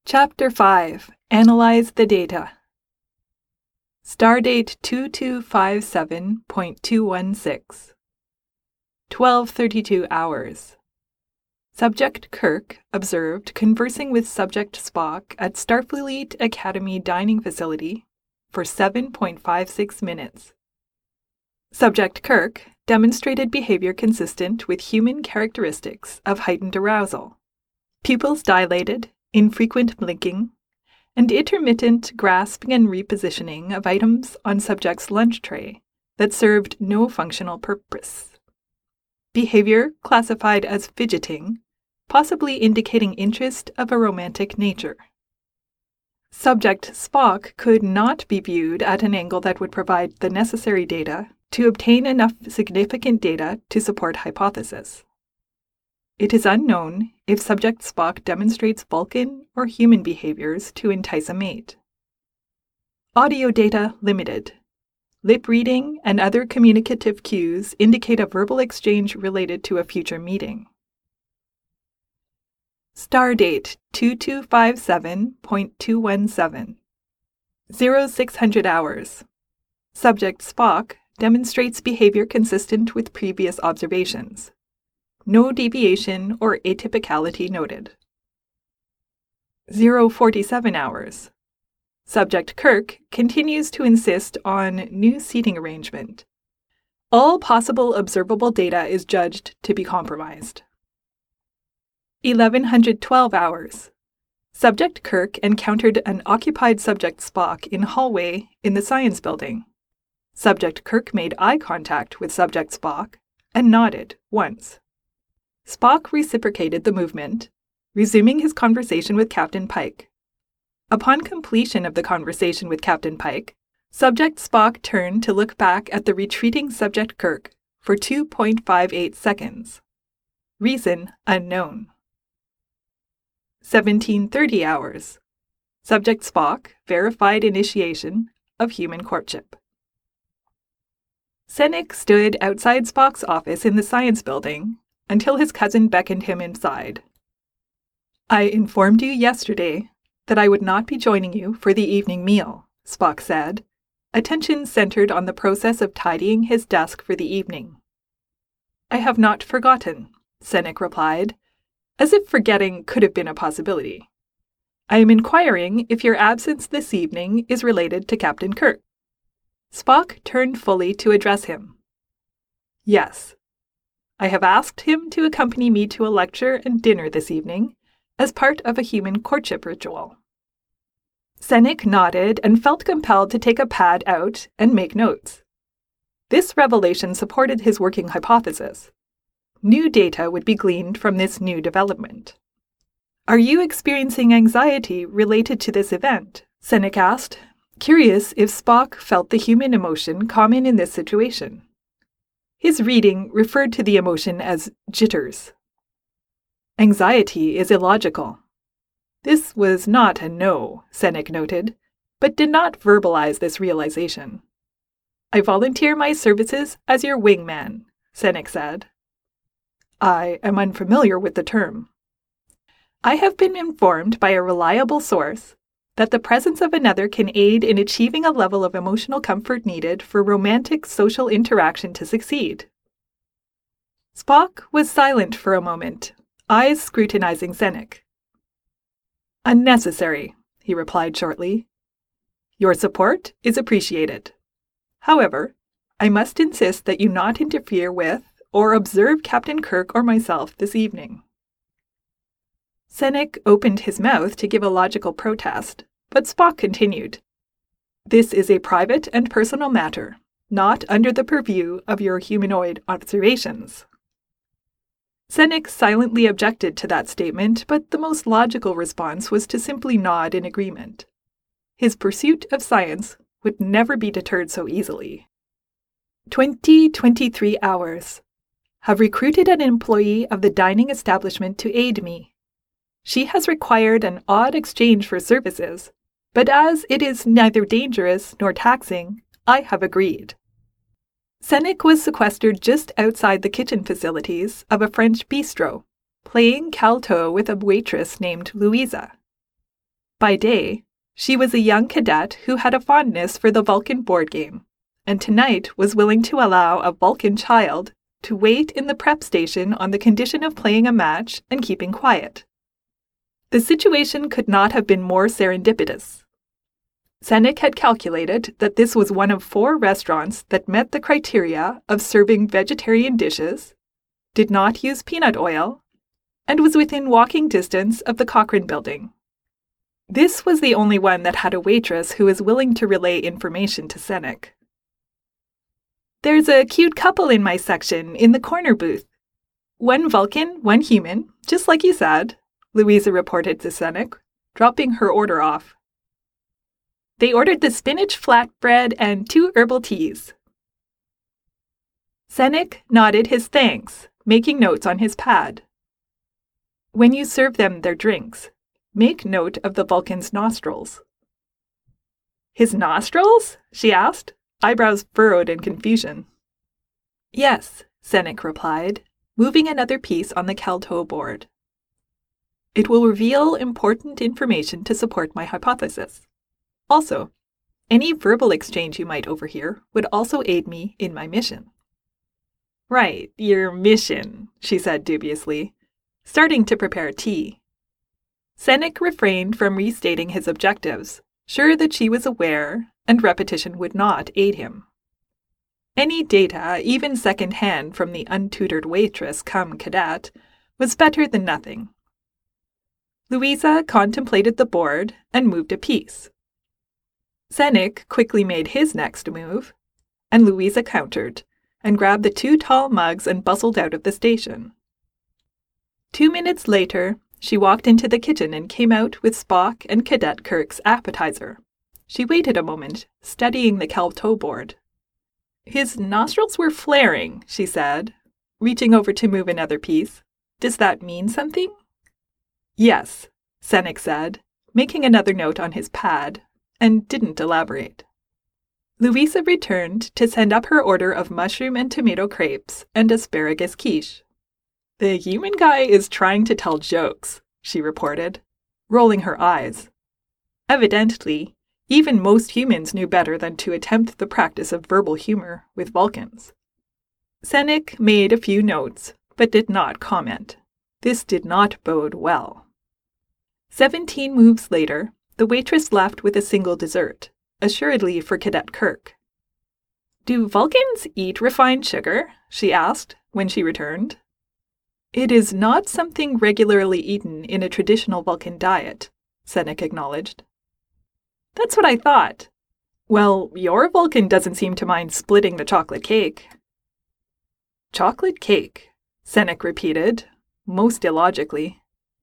Chapter 5. Analyze the data. Stardate 2257.216. 12:32 hours. Subject Kirk observed conversing with Subject Spock at Starfleet Academy dining facility for 7.56 minutes. Subject Kirk demonstrated behavior consistent with human characteristics of heightened arousal. Pupils dilated, infrequent blinking, and intermittent grasping and repositioning of items on subject's lunch tray that served no functional purpose. Behavior classified as fidgeting, possibly indicating interest of a romantic nature. Subject Spock could not be viewed at an angle that would provide the necessary data to obtain enough significant data to support hypothesis. It is unknown if Subject Spock demonstrates Vulcan or human behaviors to entice a mate. Audio data limited. Lip reading and other communicative cues indicate a verbal exchange related to a future meeting. Stardate 2257.217. 0600 hours. Subject Spock demonstrates behavior consistent with previous observations. No deviation or atypicality noted. 047 hours. Subject Kirk continues to insist on new seating arrangement. All possible observable data is judged to be compromised. 1112 hours. Subject Kirk encountered an occupied Subject Spock in hallway in the science building. Subject Kirk made eye contact with Subject Spock and nodded once. Spock reciprocated the movement, resuming his conversation with Captain Pike. Upon completion of the conversation with Captain Pike, Subject Spock turned to look back at the retreating Subject Kirk for 2.58 seconds. Reason unknown. 1730 hours. Subject Spock verified initiation of human courtship. Sennick stood outside Spock's office in the science building until his cousin beckoned him inside. "I informed you yesterday that I would not be joining you for the evening meal," Spock said, attention centered on the process of tidying his desk for the evening. "I have not forgotten," Sennick replied, as if forgetting could have been a possibility. "I am inquiring if your absence this evening is related to Captain Kirk." Spock turned fully to address him. "Yes. I have asked him to accompany me to a lecture and dinner this evening as part of a human courtship ritual." Sennick nodded and felt compelled to take a pad out and make notes. This revelation supported his working hypothesis. New data would be gleaned from this new development. "Are you experiencing anxiety related to this event?" Sennick asked, curious if Spock felt the human emotion common in this situation. His reading referred to the emotion as jitters. Anxiety is illogical. This was not a no, Sennick noted, but did not verbalize this realization. "I volunteer my services as your wingman," Sennick said. "I am unfamiliar with the term." "I have been informed by a reliable source that the presence of another can aid in achieving a level of emotional comfort needed for romantic social interaction to succeed." Spock was silent for a moment, eyes scrutinizing Sennick. "Unnecessary," he replied shortly. "Your support is appreciated. However, I must insist that you not interfere with or observe Captain Kirk or myself this evening." Sennick opened his mouth to give a logical protest, but Spock continued. "This is a private and personal matter, not under the purview of your humanoid observations." Sennick silently objected to that statement, but the most logical response was to simply nod in agreement. His pursuit of science would never be deterred so easily. 2023 hours. Have recruited an employee of the dining establishment to aid me. She has required an odd exchange for services, but as it is neither dangerous nor taxing, I have agreed. Sennick was sequestered just outside the kitchen facilities of a French bistro, playing calto with a waitress named Louisa. By day, she was a young cadet who had a fondness for the Vulcan board game, and tonight was willing to allow a Vulcan child to wait in the prep station on the condition of playing a match and keeping quiet. The situation could not have been more serendipitous. Sennick had calculated that this was one of 4 restaurants that met the criteria of serving vegetarian dishes, did not use peanut oil, and was within walking distance of the Cochrane Building. This was the only one that had a waitress who was willing to relay information to Sennick. "There's a cute couple in my section in the corner booth. 1 Vulcan, 1 human, just like you said," Louisa reported to Sennick, dropping her order off. "They ordered the spinach flatbread and 2 herbal teas." Sennick nodded his thanks, making notes on his pad. "When you serve them their drinks, make note of the Vulcan's nostrils." "His nostrils?" she asked, eyebrows furrowed in confusion. "Yes," Sennick replied, moving another piece on the Calto board. "It will reveal important information to support my hypothesis. Also, any verbal exchange you might overhear would also aid me in my mission." "Right, your mission," she said dubiously, starting to prepare tea. Sennick refrained from restating his objectives, sure that she was aware and repetition would not aid him. Any data, even second-hand from the untutored waitress come cadet, was better than nothing. Louisa contemplated the board and moved a piece. Sennick quickly made his next move, and Louisa countered and grabbed the 2 tall mugs and bustled out of the station. 2 minutes later, she walked into the kitchen and came out with Spock and Cadet Kirk's appetizer. She waited a moment, studying the Calto board. "His nostrils were flaring," she said, reaching over to move another piece. "Does that mean something?" "Yes," Sennick said, making another note on his pad, and didn't elaborate. Louisa returned to send up her order of mushroom and tomato crepes and asparagus quiche. "The human guy is trying to tell jokes," she reported, rolling her eyes. Evidently, even most humans knew better than to attempt the practice of verbal humor with Vulcans. Sennick made a few notes, but did not comment. This did not bode well. 17 moves later, the waitress left with a single dessert, assuredly for Cadet Kirk. "Do Vulcans eat refined sugar?" she asked when she returned. "It is not something regularly eaten in a traditional Vulcan diet," Sennick acknowledged. "That's what I thought. Well, your Vulcan doesn't seem to mind splitting the chocolate cake." "Chocolate cake," Sennick repeated, most illogically.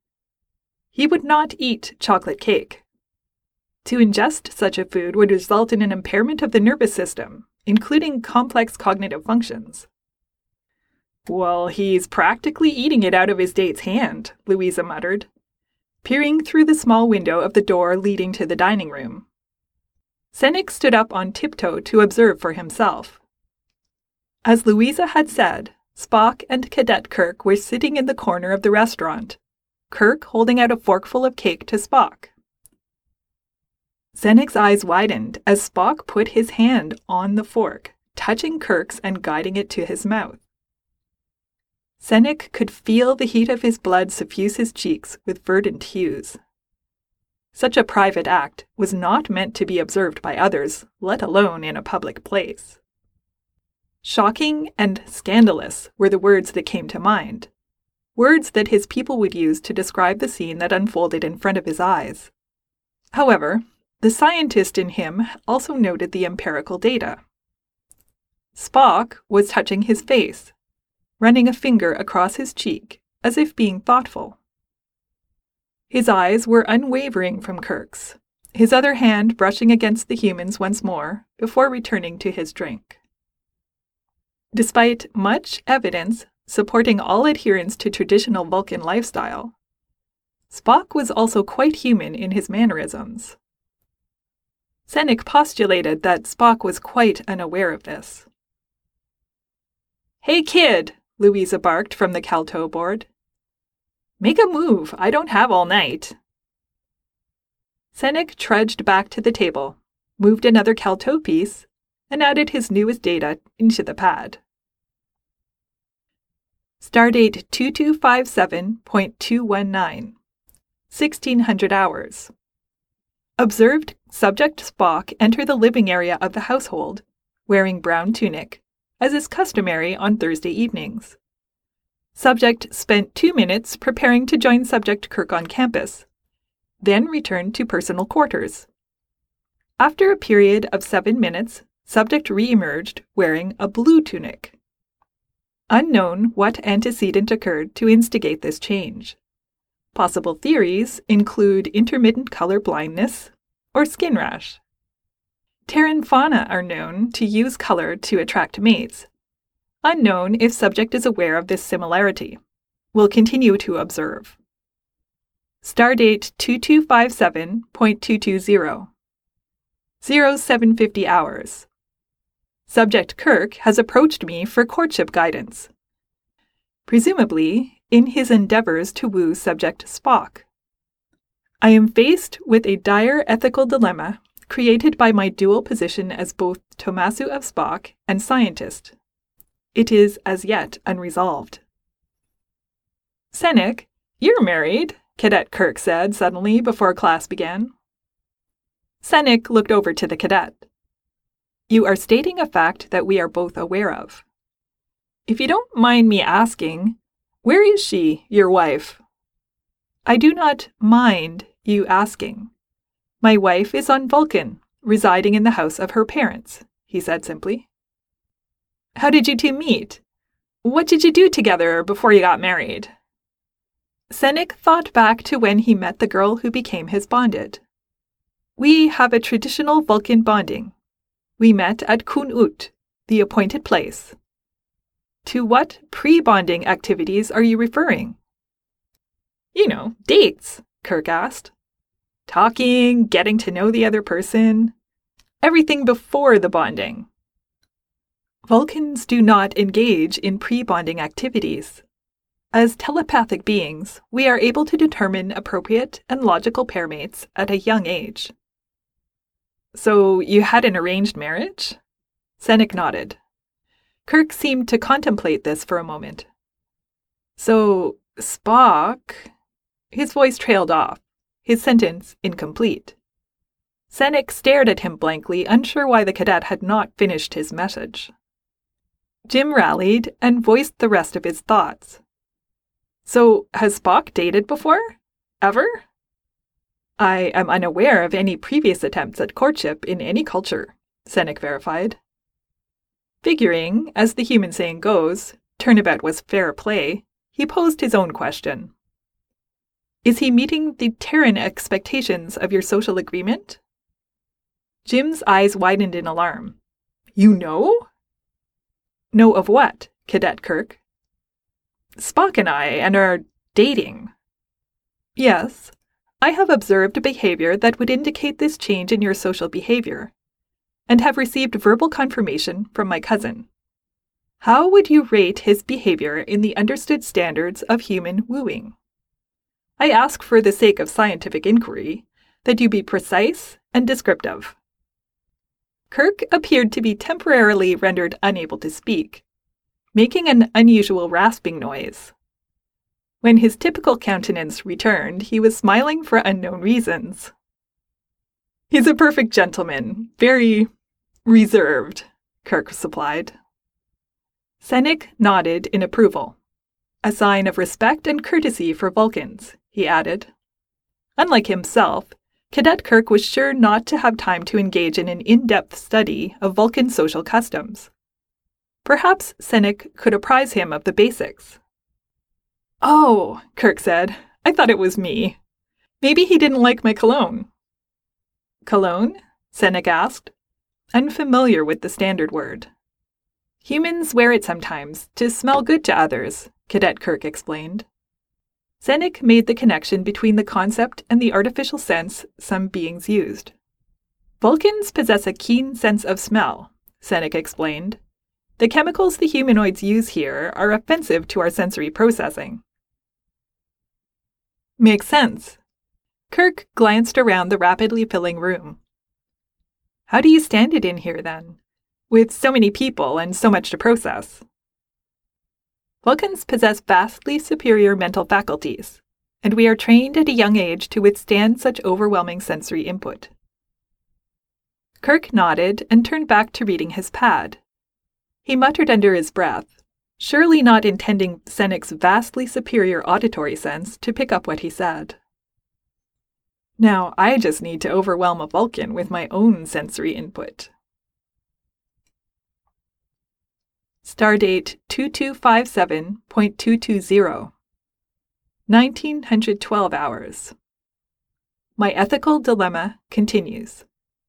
He would not eat chocolate cake. To ingest such a food would result in an impairment of the nervous system, including complex cognitive functions. "Well, he's practically eating it out of his date's hand," Louisa muttered, peering through the small window of the door leading to the dining room. Sennick stood up on tiptoe to observe for himself. As Louisa had said, Spock and Cadet Kirk were sitting in the corner of the restaurant, Kirk holding out a forkful of cake to Spock. Sennick's eyes widened as Spock put his hand on the fork, touching Kirk's and guiding it to his mouth. Sennick could feel the heat of his blood suffuse his cheeks with verdant hues. Such a private act was not meant to be observed by others, let alone in a public place. Shocking and scandalous were the words that came to mind, words that his people would use to describe the scene that unfolded in front of his eyes. However, the scientist in him also noted the empirical data. Spock was touching his face, running a finger across his cheek, as if being thoughtful. His eyes were unwavering from Kirk's, his other hand brushing against the human's once more, before returning to his drink. Despite much evidence supporting all adherence to traditional Vulcan lifestyle, Spock was also quite human in his mannerisms. Sennick postulated that Spock was quite unaware of this. "Hey, kid!" Louisa barked from the Calto board. "Make a move, I don't have all night." Senek trudged back to the table, moved another Calto piece, and added his newest data into the pad. Stardate 2257.219, 1600 hours. Observed subject Spock enter the living area of the household, wearing brown tunic, as is customary on Thursday evenings. Subject spent 2 minutes preparing to join Subject Kirk on campus, then returned to personal quarters. After a period of 7 minutes, Subject re-emerged wearing a blue tunic. Unknown what antecedent occurred to instigate this change. Possible theories include intermittent color blindness or skin rash. Terran fauna are known to use color to attract mates. Unknown if Subject is aware of this similarity. We'll continue to observe. Stardate 2257.220, 0750 hours. Subject Kirk has approached me for courtship guidance, presumably in his endeavors to woo Subject Spock. I am faced with a dire ethical dilemma created by my dual position as both Tomasu of Spock and scientist. It is as yet unresolved. Senek, you're married, Cadet Kirk said suddenly before class began. Senek looked over to the cadet. You are stating a fact that we are both aware of. If you don't mind me asking, where is she, your wife? I do not mind you asking. My wife is on Vulcan, residing in the house of her parents, he said simply. How did you two meet? What did you do together before you got married? Senek thought back to when he met the girl who became his bonded. We have a traditional Vulcan bonding. We met at Kun-Ut, the appointed place. To what pre-bonding activities are you referring? You know, dates, Kirk asked. Talking, getting to know the other person. Everything before the bonding. Vulcans do not engage in pre-bonding activities. As telepathic beings, we are able to determine appropriate and logical pairmates at a young age. So you had an arranged marriage? Senek nodded. Kirk seemed to contemplate this for a moment. So, Spock... His voice trailed off, his sentence incomplete. Senek stared at him blankly, unsure why the cadet had not finished his message. Jim rallied and voiced the rest of his thoughts. So, has Spock dated before? Ever? I am unaware of any previous attempts at courtship in any culture, Senek verified. Figuring, as the human saying goes, turnabout was fair play, he posed his own question. Is he meeting the Terran expectations of your social agreement? Jim's eyes widened in alarm. You know? Know of what, Cadet Kirk? Spock and I, and are dating. Yes, I have observed a behavior that would indicate this change in your social behavior, and have received verbal confirmation from my cousin. How would you rate his behavior in the understood standards of human wooing? I ask for the sake of scientific inquiry that you be precise and descriptive. Kirk appeared to be temporarily rendered unable to speak, making an unusual rasping noise. When his typical countenance returned, he was smiling for unknown reasons. He's a perfect gentleman, very reserved, Kirk supplied. Senek nodded in approval. A sign of respect and courtesy for Vulcans, he added. Unlike himself, Cadet Kirk was sure not to have time to engage in an in-depth study of Vulcan social customs. Perhaps Senek could apprise him of the basics. Oh, Kirk said. I thought it was me. Maybe he didn't like my cologne. Cologne? Senek asked, unfamiliar with the standard word. Humans wear it sometimes to smell good to others, Cadet Kirk explained. Senek made the connection between the concept and the artificial sense some beings used. Vulcans possess a keen sense of smell, Senek explained. The chemicals the humanoids use here are offensive to our sensory processing. Makes sense. Kirk glanced around the rapidly filling room. How do you stand it in here, then, with so many people and so much to process? Vulcans possess vastly superior mental faculties, and we are trained at a young age to withstand such overwhelming sensory input. Kirk nodded and turned back to reading his pad. He muttered under his breath, surely not intending Senek's vastly superior auditory sense to pick up what he said. Now I just need to overwhelm a Vulcan with my own sensory input. Stardate 2257.220 1912 hours. My ethical dilemma continues.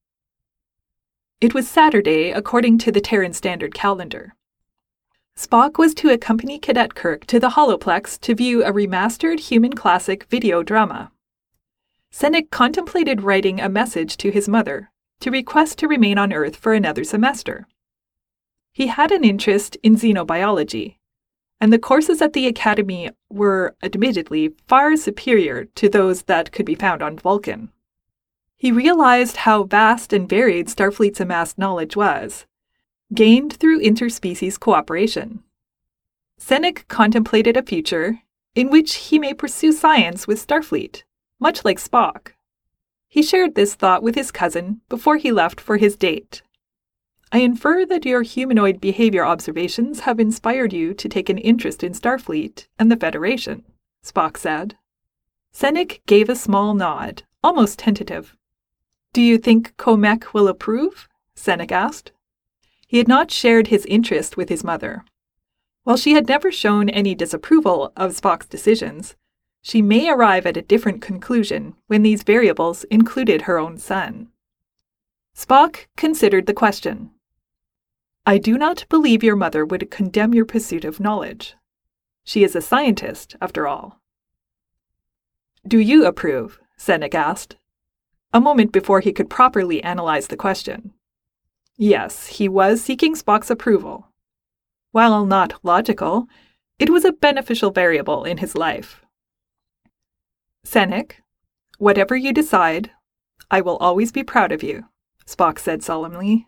It was Saturday according to the Terran Standard Calendar. Spock was to accompany Cadet Kirk to the Holoplex to view a remastered human classic video drama. Senek contemplated writing a message to his mother to request to remain on Earth for another semester. He had an interest in xenobiology, and the courses at the Academy were, admittedly, far superior to those that could be found on Vulcan. He realized how vast and varied Starfleet's amassed knowledge was, gained through interspecies cooperation. Senek contemplated a future in which he may pursue science with Starfleet, much like Spock. He shared this thought with his cousin before he left for his date. I infer that your humanoid behavior observations have inspired you to take an interest in Starfleet and the Federation, Spock said. Senek gave a small nod, almost tentative. Do you think Komek will approve? Senek asked. He had not shared his interest with his mother. While she had never shown any disapproval of Spock's decisions, she may arrive at a different conclusion when these variables included her own son. Spock considered the question. I do not believe your mother would condemn your pursuit of knowledge. She is a scientist, after all. Do you approve? Senek asked, a moment before he could properly analyze the question. Yes, he was seeking Spock's approval. While not logical, it was a beneficial variable in his life. Senek, whatever you decide, I will always be proud of you, Spock said solemnly.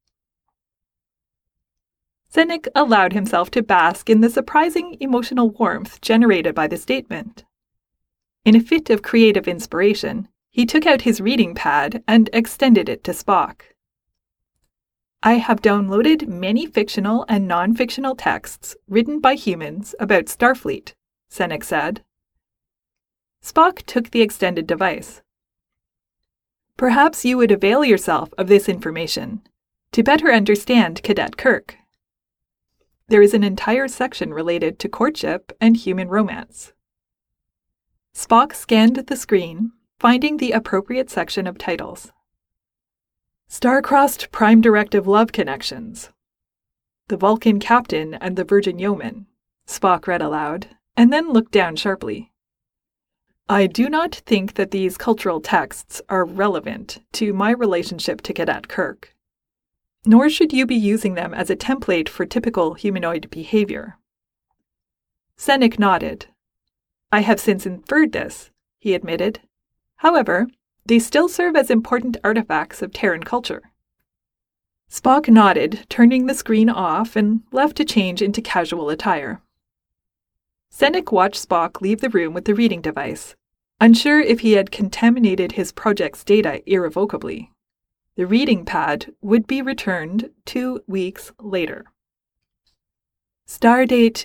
Senek allowed himself to bask in the surprising emotional warmth generated by the statement. In a fit of creative inspiration, he took out his reading pad and extended it to Spock. I have downloaded many fictional and non-fictional texts written by humans about Starfleet, Senek said. Spock took the extended device. Perhaps you would avail yourself of this information to better understand Cadet Kirk. There is an entire section related to courtship and human romance. Spock scanned the screen, finding the appropriate section of titles. Star-crossed Prime Directive Love Connections. The Vulcan Captain and the Virgin Yeoman, Spock read aloud, and then looked down sharply. I do not think that these cultural texts are relevant to my relationship to Cadet Kirk, nor should you be using them as a template for typical humanoid behavior. Senek nodded. I have since inferred this, he admitted. However, they still serve as important artifacts of Terran culture. Spock nodded, turning the screen off and left to change into casual attire. Senek watched Spock leave the room with the reading device, unsure if he had contaminated his project's data irrevocably. The reading pad would be returned 2 weeks later. Stardate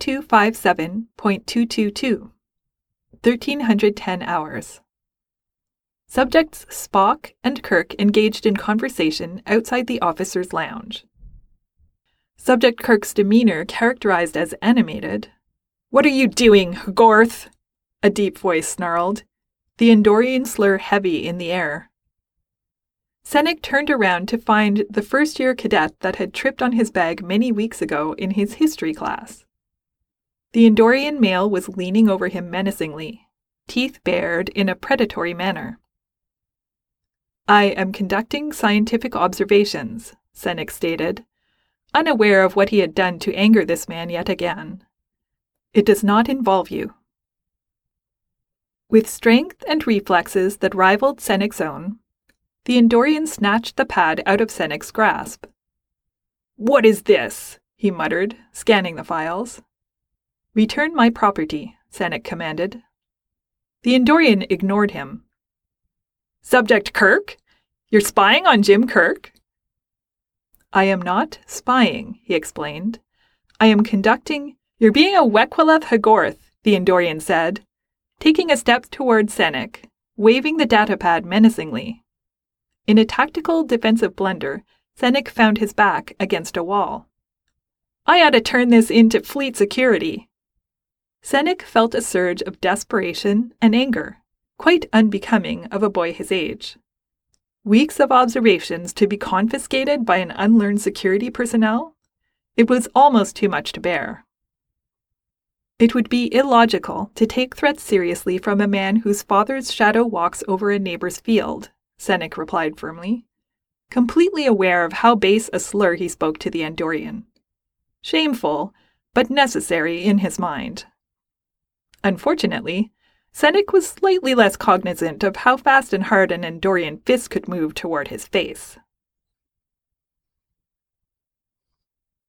2257.222 1310 hours. Subjects Spock and Kirk engaged in conversation outside the officers' lounge. Subject Kirk's demeanor characterized as animated. What are you doing, Gorth? A deep voice snarled, the Andorian slur heavy in the air. Senek turned around to find the first-year cadet that had tripped on his bag many weeks ago in his history class. The Andorian male was leaning over him menacingly, teeth bared in a predatory manner. I am conducting scientific observations, Senek stated, unaware of what he had done to anger this man yet again. It does not involve you. With strength and reflexes that rivaled Senec's own, the Andorian snatched the pad out of Senec's grasp. "What is this?" he muttered, scanning the files. "Return my property," Senec commanded. The Andorian ignored him. "Subject Kirk? You're spying on Jim Kirk?" "I am not spying," he explained. "I am conducting—" "You're being a Wekwalev Hagorth," the Andorian said, taking a step toward Senec, waving the datapad menacingly. In a tactical defensive blunder, Senec found his back against a wall. "I ought to turn this into fleet security." Senec felt a surge of desperation and anger, quite unbecoming of a boy his age. Weeks of observations to be confiscated by an unlearned security personnel? It was almost too much to bear. "It would be illogical to take threats seriously from a man whose father's shadow walks over a neighbor's field," Senec replied firmly, completely aware of how base a slur he spoke to the Andorian. Shameful, but necessary in his mind. Unfortunately, Senec was slightly less cognizant of how fast and hard an Andorian fist could move toward his face.